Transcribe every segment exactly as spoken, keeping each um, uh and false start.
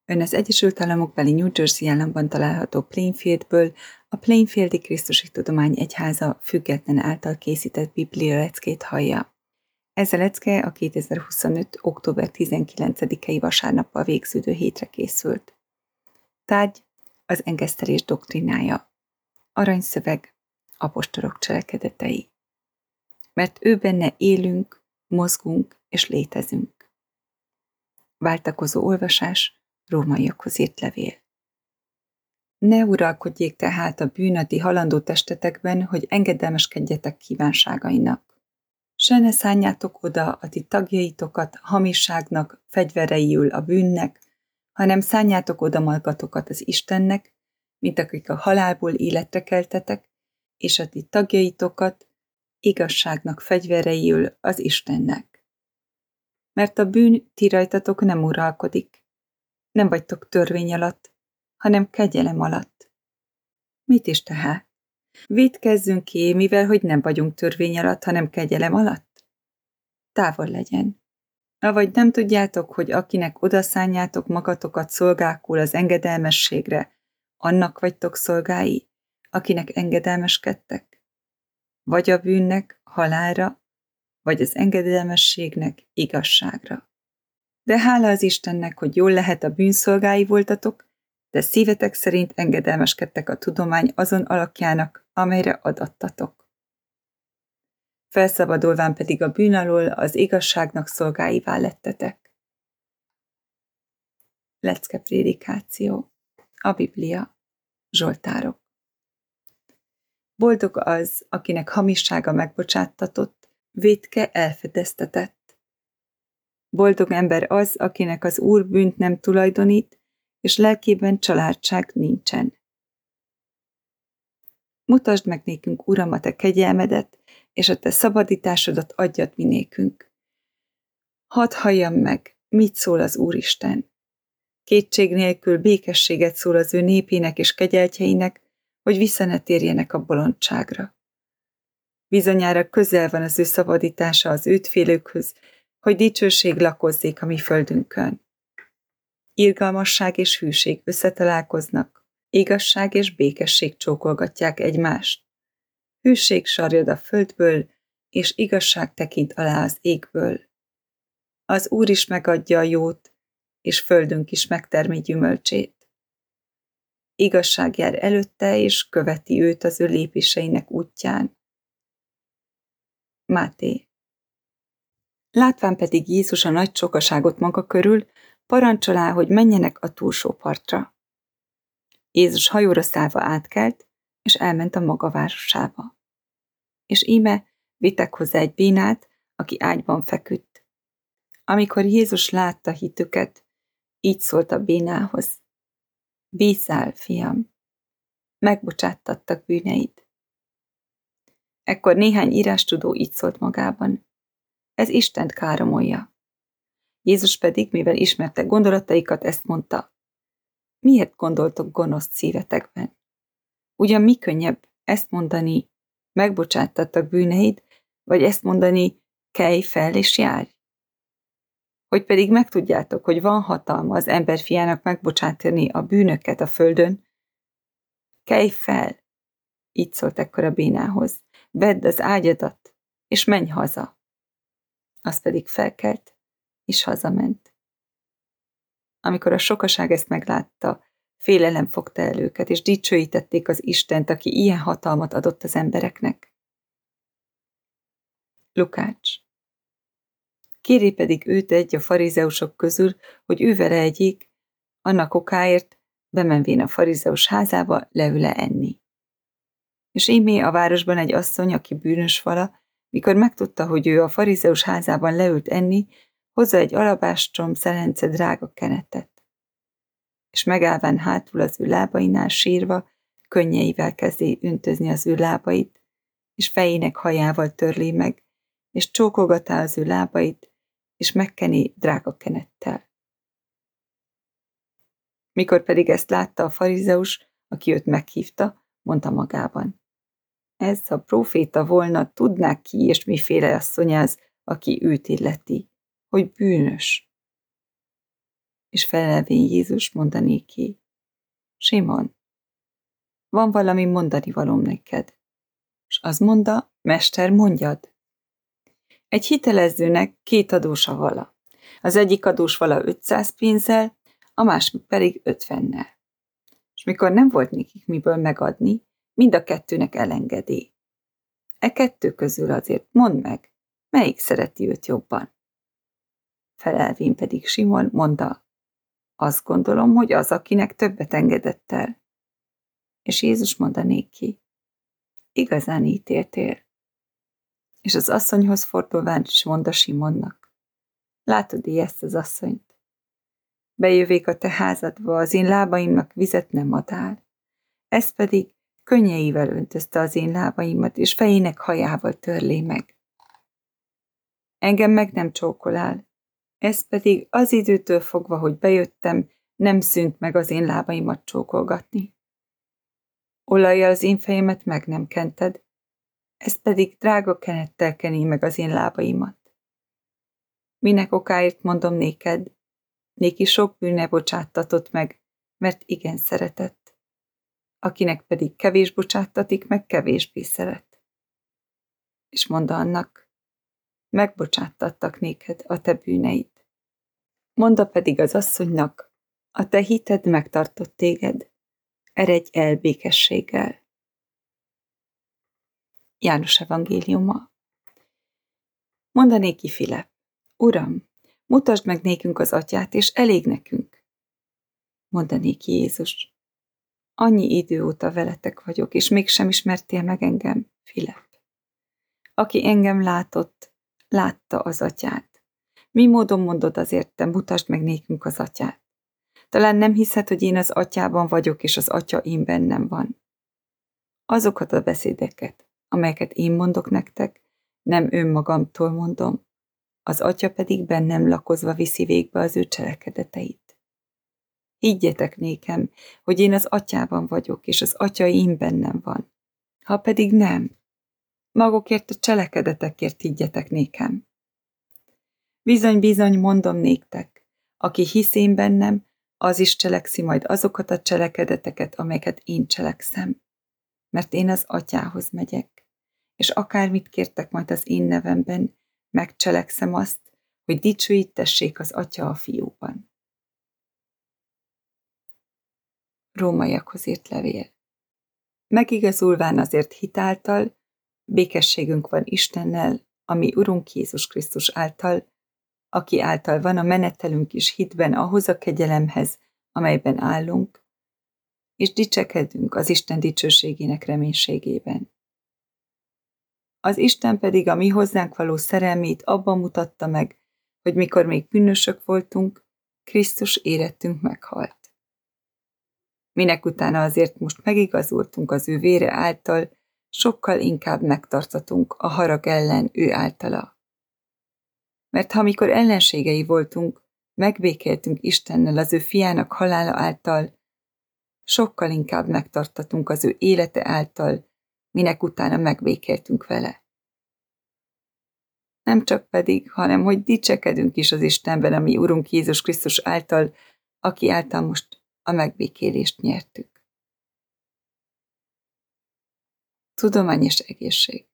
Ön az Egyesült Államokbeli New Jersey államban található Plainfieldből a Plainfieldi Krisztusi Tudomány Egyháza független által készített Biblia leckét hallja. Ez a lecke a kétezer-huszonöt. október tizenkilencedikei vasárnappal végződő hétre készült. Tárgy: az engesztelés doktrinája. Aranyszöveg: apostolok cselekedetei. Mert ő benne élünk, mozgunk és létezünk. Váltakozó olvasás, Rómaiakhoz írt levél. Ne uralkodjék tehát a bűn a ti halandó testetekben, hogy engedelmeskedjetek kívánságainak. Se ne szánjátok oda a ti tagjaitokat hamisságnak, fegyvereiül a bűnnek, hanem szánjátok oda magatokat az Istennek, mint akik a halálból életre keltetek, és a ti tagjaitokat igazságnak fegyvereiül az Istennek. Mert a bűn ti rajtatok nem uralkodik. Nem vagytok törvény alatt, hanem kegyelem alatt. Mit is tehát? Vétkezzünk ki, mivel hogy nem vagyunk törvény alatt, hanem kegyelem alatt? Távol legyen. Avagy nem tudjátok, hogy akinek odaszánjátok magatokat szolgákul az engedelmességre, annak vagytok szolgái, akinek engedelmeskedtek? Vagy a bűnnek halálra, vagy az engedelmességnek igazságra. De hála az Istennek, hogy jól lehet a bűnszolgái voltatok, de szívetek szerint engedelmeskedtek a tudomány azon alakjának, amelyre adattatok. Felszabadulván pedig a bűn alól az igazságnak szolgáivá lettetek. Lecke prédikáció. A Biblia. Zsoltárok. Boldog az, akinek hamissága megbocsáttatott, vétke elfedeztetett. Boldog ember az, akinek az Úr bűnt nem tulajdonít, és lelkében családság nincsen. Mutasd meg nékünk, Uram, a te kegyelmedet, és a te szabadításodat adjad mi nékünk. Hadd halljam meg, mit szól az Úristen. Kétség nélkül békességet szól az ő népének és kegyeltjeinek, hogy vissza ne térjenek a bolondságra. Bizonyára közel van az ő szabadítása az őt félőkhöz, hogy dicsőség lakozzék a mi földünkön. Irgalmasság és hűség összetalálkoznak, igazság és békesség csókolgatják egymást. Hűség sarjad a földből, és igazság tekint alá az égből. Az Úr is megadja a jót, és földünk is megtermi gyümölcsét. Igazság jár előtte, és követi őt az ő lépéseinek útján. Máté. Látván pedig Jézus a nagy sokaságot maga körül, parancsolá, hogy menjenek a túlsó partra. Jézus hajóra szállva átkelt, és elment a maga városába. És íme vittek hozzá egy bénát, aki ágyban feküdt. Amikor Jézus látta hitüket, így szólt a bénához: bízzál, fiam, megbocsáttattak bűneid. Ekkor néhány írástudó így szólt magában: ez Istent káromolja. Jézus pedig, mivel ismerte gondolataikat, ezt mondta: miért gondoltok gonoszt szívetekben? Ugyan mi könnyebb ezt mondani, megbocsáttattak bűneid, vagy ezt mondani, kelj fel és járj? Hogy pedig megtudjátok, hogy van hatalma az emberfiának megbocsátani a bűnöket a földön, kelj fel, így szólt ekkor a bénához, vedd az ágyadat, és menj haza. Az pedig felkelt, és hazament. Amikor a sokaság ezt meglátta, félelem fogta el őket, és dicsőítették az Istent, aki ilyen hatalmat adott az embereknek. Lukács. Kéri pedig őt egy a farizeusok közül, hogy ő vele egyék, annak okáért, bemenvén a farizeus házába, leül-e enni. És ímé a városban egy asszony, aki bűnös vala, mikor megtudta, hogy ő a farizeus házában leült enni, hozza egy alabástrom szelence drága kenetet. És megállván hátul az ő lábainál sírva, könnyeivel kezdi öntözni az ő lábait, és fejének hajával törli meg, és csókolgatá az ő lábait, és megkeni drága kenettel. Mikor pedig ezt látta a farizeus, aki őt meghívta, mondta magában: ez a próféta volna, tudnák ki és miféle asszony az, aki őt illeti, hogy bűnös. És felelvén Jézus mondanéki: Simon, van valami mondani valóm neked. És az mondta: Mester, mondjad. Egy hitelezőnek két adósa vala. Az egyik adós vala ötszáz pénzzel, a másik pedig ötvennel. És mikor nem volt nekik miből megadni, mind a kettőnek elengedi. E kettő közül azért mondd meg, melyik szereti őt jobban. Felelvén pedig Simon mondta: Azt gondolom, hogy az, akinek többet engedett el. És Jézus mondanéki: Igazán ítéltél. És az asszonyhoz fordulván is mondta Simonnak: Látod-e ezt az asszonyt? Bejövék a te házadba, az én lábaimnak vizet nem adál. Ez pedig könnyeivel öntözte az én lábaimat, és fejének hajával törlé meg. Engem meg nem csókolál. Ez pedig az időtől fogva, hogy bejöttem, nem szűnt meg az én lábaimat csókolgatni. Olajjal az én fejemet meg nem kented, ez pedig drága kenettel keni meg az én lábaimat. Minek okáért mondom néked, néki sok bűne bocsáttatott meg, mert igen szeretett. Akinek pedig kevés bocsáttatik meg, kevésbé szeret. És mondta annak: Megbocsáttattak néked a te bűneid. Mondta pedig az asszonynak: A te hited megtartott téged, eredj el békességgel. János evangéliuma. Mondanéki Filip: Uram, mutasd meg nékünk az atyát, és elég nekünk. Mondanéki Jézus: Annyi idő óta veletek vagyok, és mégsem ismertél meg engem, Filip. Aki engem látott, látta az atyát. Mi módon mondod azért te, mutasd meg nékünk az atyát? Talán nem hiszed, hogy én az atyában vagyok, és az atya én bennem van. Azokat a beszédeket, amelyeket én mondok nektek, nem önmagamtól mondom, az atya pedig bennem lakozva viszi végbe az ő cselekedeteit. Higgyetek nékem, hogy én az atyában vagyok, és az atya én bennem van. Ha pedig nem, magukért a cselekedetekért higgyetek nékem. Bizony-bizony mondom néktek, aki hisz én bennem, az is cselekszi majd azokat a cselekedeteket, amelyeket én cselekszem. Mert én az atyához megyek, és akármit kértek majd az én nevemben, megcselekszem azt, hogy dicsőítessék az atya a fiúban. Rómaiakhoz írt levél. Megigazulván azért hitáltal, békességünk van Istennel, ami Urunk Jézus Krisztus által, aki által van a menetelünk is hitben ahhoz a kegyelemhez, amelyben állunk, és dicsekedünk az Isten dicsőségének reménységében. Az Isten pedig a mi hozzánk való szerelmét abban mutatta meg, hogy mikor még bűnösök voltunk, Krisztus érettünk meghalt. Minek utána azért most megigazultunk az ő vére által, sokkal inkább megtartatunk a harag ellen ő általa. Mert ha mikor ellenségei voltunk, megbékéltünk Istennel az ő fiának halála által, sokkal inkább megtartatunk az ő élete által, minek utána megbékéltünk vele. Nem csak pedig, hanem hogy dicsekedünk is az Istenben, ami Urunk Jézus Krisztus által, aki által most a megbékélést nyertük. Tudomány és egészség.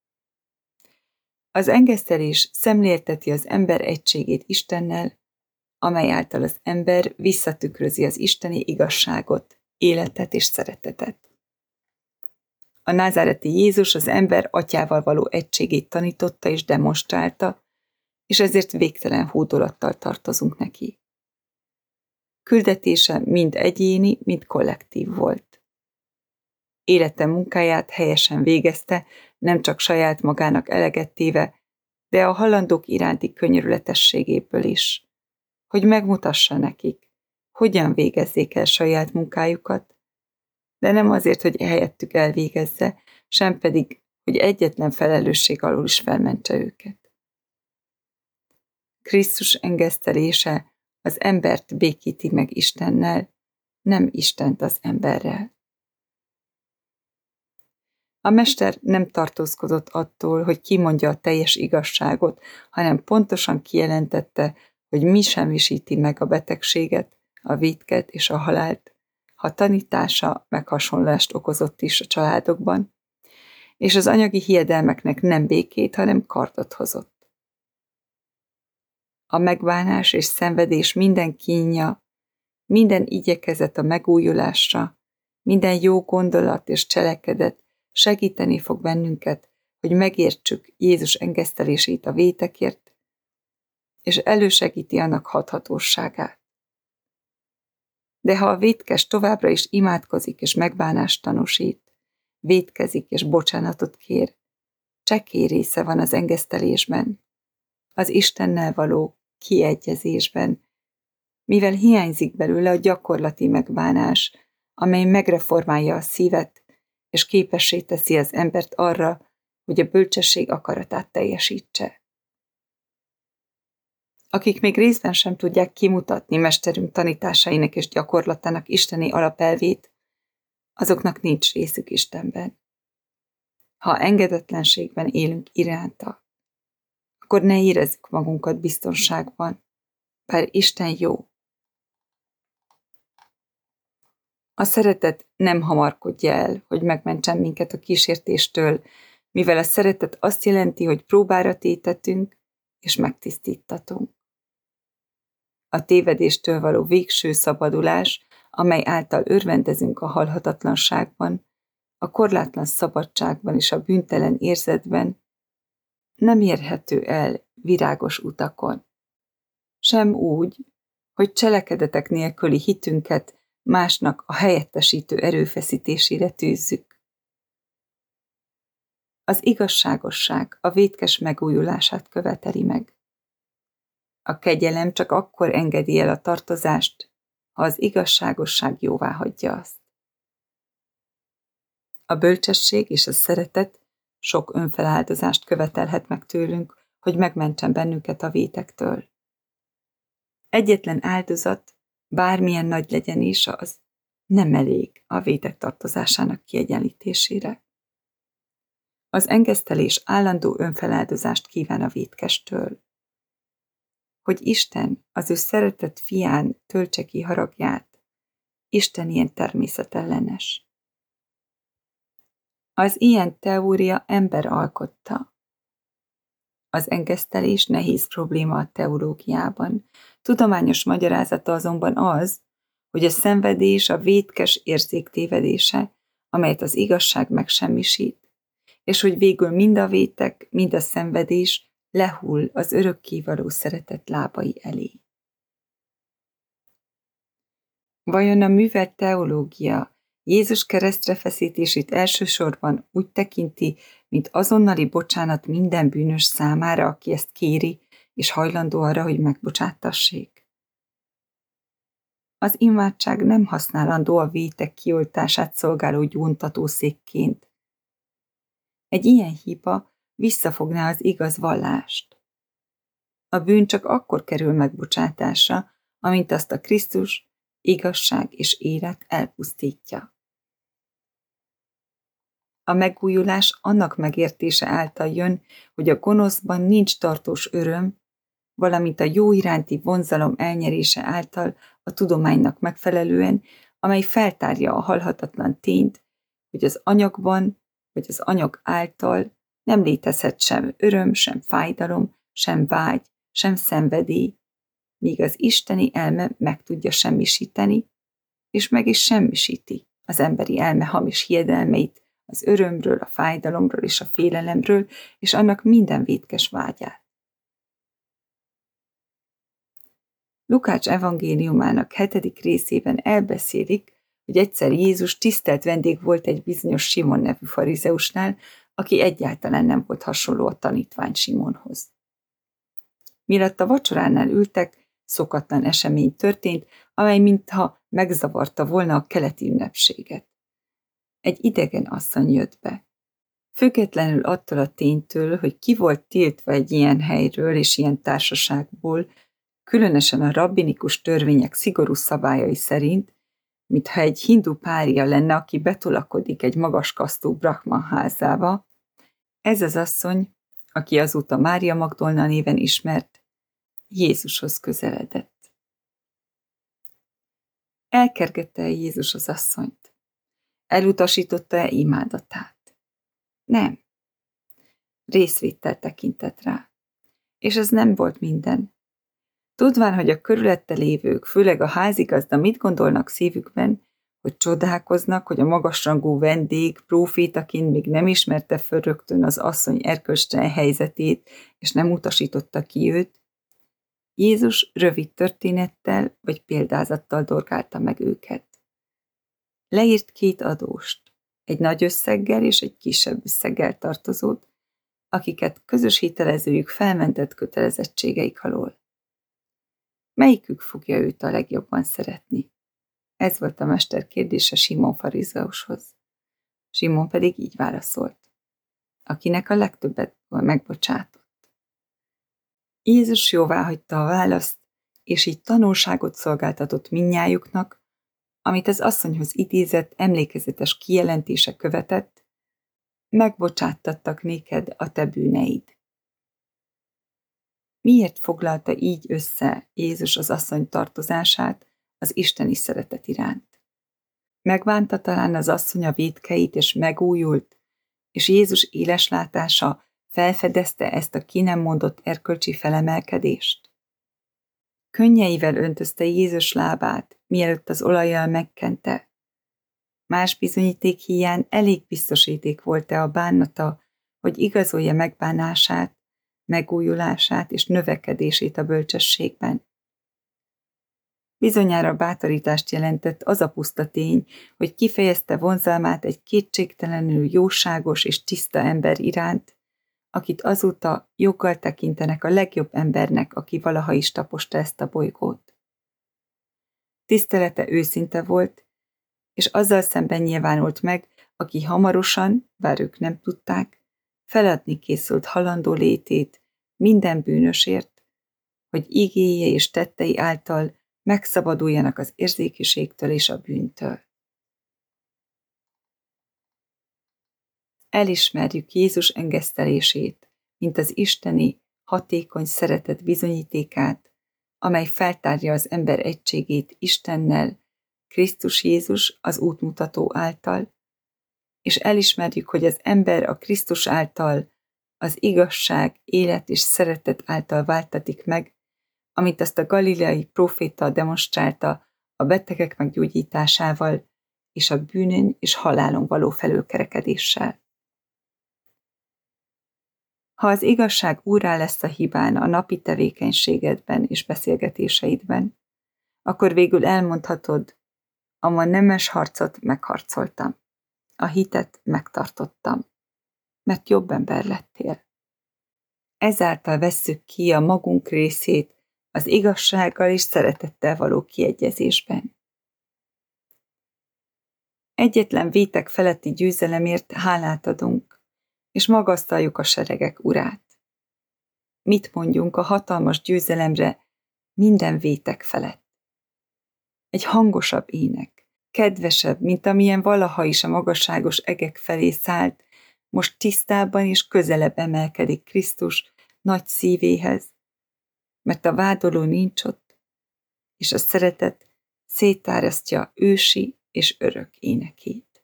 Az engesztelés szemlélteti az ember egységét Istennel, amely által az ember visszatükrözi az isteni igazságot, életet és szeretetet. A názáreti Jézus az ember atyával való egységét tanította és demonstrálta, és ezért végtelen hódolattal tartozunk neki. Küldetése mind egyéni, mind kollektív volt. Élete munkáját helyesen végezte, nem csak saját magának eleget téve, de a halandók iránti könyörületességéből is, hogy megmutassa nekik, hogyan végezzék el saját munkájukat, de nem azért, hogy helyettük elvégezze, sem pedig, hogy egyetlen felelősség alól is felmentse őket. Krisztus engesztelése az embert békíti meg Istennel, nem Istent az emberrel. A mester nem tartózkodott attól, hogy kimondja a teljes igazságot, hanem pontosan kijelentette, hogy mi semmisíti meg a betegséget, a vétket és a halált, ha tanítása meghasonlást okozott is a családokban, és az anyagi hiedelmeknek nem békét, hanem kardot hozott. A megbánás és szenvedés minden kínja, minden igyekezet a megújulásra, minden jó gondolat és cselekedet segíteni fog bennünket, hogy megértsük Jézus engesztelését a vétekért, és elősegíti annak hathatóságát. De ha a vétkes továbbra is imádkozik és megbánást tanúsít, vétkezik és bocsánatot kér, csekély része van az engesztelésben, az Istennel való kiegyezésben, mivel hiányzik belőle a gyakorlati megbánás, amely megreformálja a szívet, és képessé teszi az embert arra, hogy a bölcsesség akaratát teljesítse. Akik még részben sem tudják kimutatni mesterünk tanításainak és gyakorlatának isteni alapelvét, azoknak nincs részük Istenben. Ha engedetlenségben élünk iránta, akkor ne érezzük magunkat biztonságban, bár Isten jó. A szeretet nem hamarkodja el, hogy megmentsen minket a kísértéstől, mivel a szeretet azt jelenti, hogy próbára tétetünk és megtisztítatunk. A tévedéstől való végső szabadulás, amely által örvendezünk a halhatatlanságban, a korlátlan szabadságban és a bűntelen érzetben, nem érhető el virágos utakon. Sem úgy, hogy cselekedetek nélküli hitünket másnak a helyettesítő erőfeszítésére tűzzük. Az igazságosság a vétkes megújulását követeli meg. A kegyelem csak akkor engedi el a tartozást, ha az igazságosság jóvá hagyja azt. A bölcsesség és a szeretet sok önfeláldozást követelhet meg tőlünk, hogy megmentsen bennünket a vétektől. Egyetlen áldozat, bármilyen nagy legyen is az, nem elég a vétek tartozásának kiegyenlítésére. Az engesztelés állandó önfeláldozást kíván a vétkestől. Hogy Isten az ő szeretett fián töltse ki haragját, Isten ilyen természetellenes. Az ilyen teória ember alkotta. Az engesztelés nehéz probléma a teológiában. Tudományos magyarázata azonban az, hogy a szenvedés a vétkes érzék tévedése, amelyet az igazság megsemmisít, és hogy végül mind a vétek, mind a szenvedés lehull az örökkévaló szeretet lábai elé. Vajon a művelt teológia Jézus keresztre feszítését elsősorban úgy tekinti, mint azonnali bocsánat minden bűnös számára, aki ezt kéri, és hajlandó arra, hogy megbocsátassék? Az imádság nem használandó a vétek kioltását szolgáló gyóntatószékként. Egy ilyen hiba visszafogná az igaz vallást. A bűn csak akkor kerül megbocsátásra, amint azt a Krisztus, igazság és élet elpusztítja. A megújulás annak megértése által jön, hogy a gonoszban nincs tartós öröm, valamint a jó iránti vonzalom elnyerése által a tudománynak megfelelően, amely feltárja a halhatatlan tényt, hogy az anyagban vagy az anyag által nem létezhet sem öröm, sem fájdalom, sem vágy, sem szenvedély, míg az isteni elme meg tudja semmisíteni, és meg is semmisíti az emberi elme hamis hiedelmeit, az örömről, a fájdalomról és a félelemről, és annak minden vétkes vágyát. Lukács evangéliumának hetedik részében elbeszélik, hogy egyszer Jézus tisztelt vendég volt egy bizonyos Simon nevű farizeusnál, aki egyáltalán nem volt hasonló a tanítvány Simonhoz. Miatt a vacsoránál ültek, szokatlan esemény történt, amely mintha megzavarta volna a keleti ünnepséget. Egy idegen asszony jött be. Függetlenül attól a ténytől, hogy ki volt tiltva egy ilyen helyről és ilyen társaságból, különösen a rabbinikus törvények szigorú szabályai szerint, mintha egy hindu párja lenne, aki betolakodik egy magaskasztú brahman házába, ez az asszony, aki azóta Mária Magdolna néven ismert, Jézushoz közeledett. Elkergette Jézus az asszonyt? Elutasította-e imádatát? Nem. Részvéttel tekintett rá. És ez nem volt minden. Tudván, hogy a körülötte lévők, főleg a házigazda mit gondolnak szívükben, hogy csodálkoznak, hogy a magasrangú vendég prófétaként még nem ismerte föl rögtön az asszony erkölcstelen helyzetét, és nem utasította ki őt, Jézus rövid történettel vagy példázattal dorgálta meg őket. Leírt két adóst, egy nagy összeggel és egy kisebb összeggel tartozót, akiket közös hitelezőjük felmentett kötelezettségeik alól. Melyikük fogja őt a legjobban szeretni? Ez volt a mester kérdése Simon farizeushoz. Simon pedig így válaszolt. Akinek a legtöbbet megbocsátott. Jézus jóváhagyta a választ, és így tanulságot szolgáltatott mindnyájuknak, amit az asszonyhoz idézett emlékezetes kijelentése követett, megbocsáttattak néked a te bűneid. Miért foglalta így össze Jézus az asszony tartozását az isteni szeretet iránt? Megbánta talán az asszony a vétkeit, és megújult, és Jézus éles látása felfedezte ezt a ki nem mondott erkölcsi felemelkedést? Könnyeivel öntözte Jézus lábát, mielőtt az olajjal megkente. Más bizonyíték híján elég biztosíték volt-e a bánata, hogy igazolja megbánását, megújulását és növekedését a bölcsességben. Bizonyára bátorítást jelentett az a puszta tény, hogy kifejezte vonzalmát egy kétségtelenül jóságos és tiszta ember iránt, akit azóta joggal tekintenek a legjobb embernek, aki valaha is taposta ezt a bolygót. Tisztelete őszinte volt, és azzal szemben nyilvánult meg, aki hamarosan, bár ők nem tudták, feladni készült halandó létét minden bűnösért, hogy igéje és tettei által megszabaduljanak az érzékiségtől és a bűntől. Elismerjük Jézus engesztelését, mint az isteni, hatékony szeretet bizonyítékát, amely feltárja az ember egységét Istennel, Krisztus Jézus az útmutató által, és elismerjük, hogy az ember a Krisztus által, az igazság, élet és szeretet által váltatik meg, amit azt a galileai próféta demonstrálta a betegek meggyógyításával és a bűnön és halálon való felülkerekedéssel. Ha az igazság úrrá lesz a hibán a napi tevékenységedben és beszélgetéseidben, akkor végül elmondhatod, a ma nemes harcot megharcoltam, a hitet megtartottam, mert jobb ember lettél. Ezáltal vesszük ki a magunk részét az igazsággal és szeretettel való kiegyezésben. Egyetlen vétek feletti győzelemért hálát adunk, és magasztaljuk a seregek urát. Mit mondjunk a hatalmas győzelemre minden vétek felett? Egy hangosabb ének, kedvesebb, mint amilyen valaha is a magasságos egek felé szállt, most tisztában és közelebb emelkedik Krisztus nagy szívéhez, mert a vádoló nincs ott, és a szeretet szétárasztja ősi és örök énekét.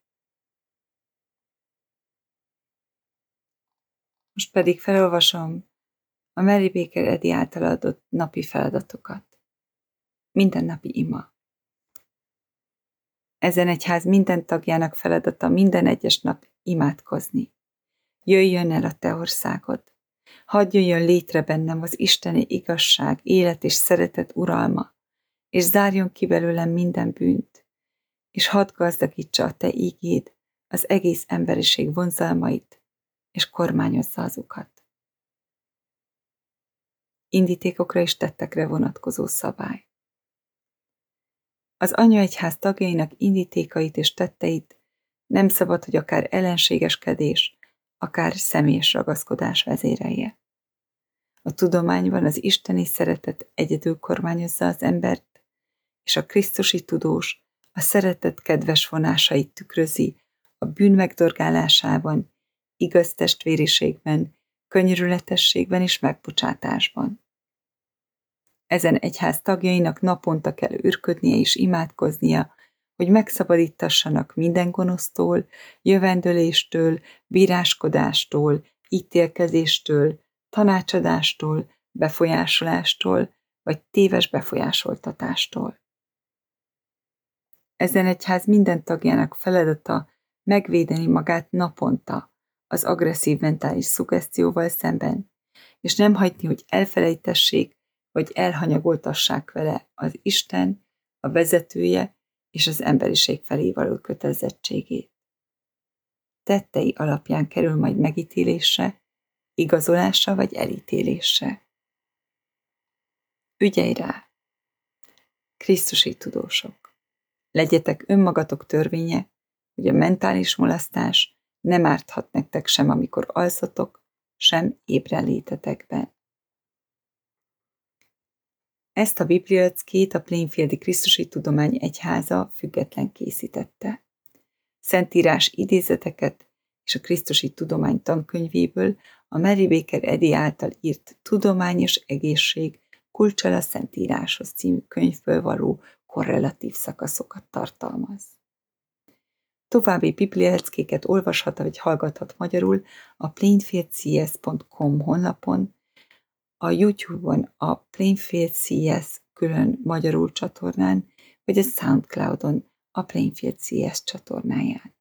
Most pedig felolvasom a Mary Baker Eddy által adott napi feladatokat. Mindennapi ima. Ezen egyház minden tagjának feladata minden egyes nap imádkozni. Jöjjön el a te országod. Hadd jöjjön létre bennem az isteni igazság, élet és szeretet uralma, és zárjon ki belőlem minden bűnt, és hadd gazdagítsa a te ígéd az egész emberiség vonzalmait, és kormányozza azokat. Indítékokra és tettekre vonatkozó szabály. Az anyaegyház tagjainak indítékait és tetteit nem szabad, hogy akár ellenségeskedés, akár személyes ragaszkodás vezérelje. A tudományban az isteni szeretet egyedül kormányozza az embert, és a krisztusi tudós a szeretet kedves vonásait tükrözi a bűn megdorgálásában, igaz testvériségben, könyörületességben és megbocsátásban. Ezen egyház tagjainak naponta kell ürködnie és imádkoznia, hogy megszabadítassanak minden gonosztól, jövendöléstől, bíráskodástól, ítélkezéstől, tanácsadástól, befolyásolástól, vagy téves befolyásoltatástól. Ezen egyház minden tagjának feladata megvédeni magát naponta az agresszív mentális szuggesztióval szemben, és nem hagyni, hogy elfelejtessék, vagy elhanyagoltassák vele az Isten, a vezetője és az emberiség felé való kötelezettségét. Tettei alapján kerül majd megítélésre, igazolásra vagy elítélésre. Ügyelj rá! Krisztusi tudósok! Legyetek önmagatok törvénye, hogy a mentális mulasztás nem árthat nektek sem, amikor alszatok, sem ébren létetekben. Ezt a biblialeckét a Plainfieldi Krisztusi Tudomány Egyháza független készítette. Szentírás idézeteket és a Krisztusi Tudomány tankönyvéből a Mary Baker Eddy által írt Tudományos egészség kulccsal a Szentíráshoz című könyvből való korrelatív szakaszokat tartalmaz. További biblialeckéket olvashat vagy hallgathat magyarul a plainfield c s pont com honlapon, a YouTube-on a Plainfield C S külön magyarul csatornán, vagy a SoundCloud-on a Plainfield C S csatornáján.